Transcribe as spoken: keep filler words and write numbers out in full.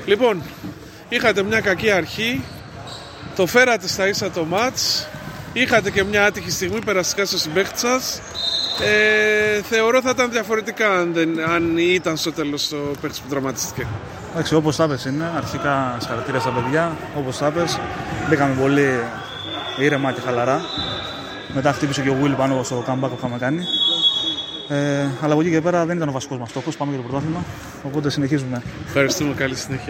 Λοιπόν, είχατε μια κακή αρχή, το φέρατε στα ίσα το μάτς, είχατε και μια άτυχη στιγμή περαστικά στο συμπαίχτη σας. Ε, θεωρώ θα ήταν διαφορετικά αν, δεν, αν ήταν στο τέλος το παίκτης που τραυματίστηκε. Εντάξει, όπως τα πες είναι, αρχικά συγχαρητήρια στα παιδιά, όπως τα πες, μπήκαμε πολύ ήρεμα και χαλαρά. Μετά χτύπησε και ο Will πάνω στο comeback που είχαμε κάνει. Ε, αλλά από εκεί και πέρα δεν ήταν ο βασικός μας στόχος, πάμε για το πρωτάθλημα, οπότε συνεχίζουμε. Ευχαριστούμε, καλή συνέχεια.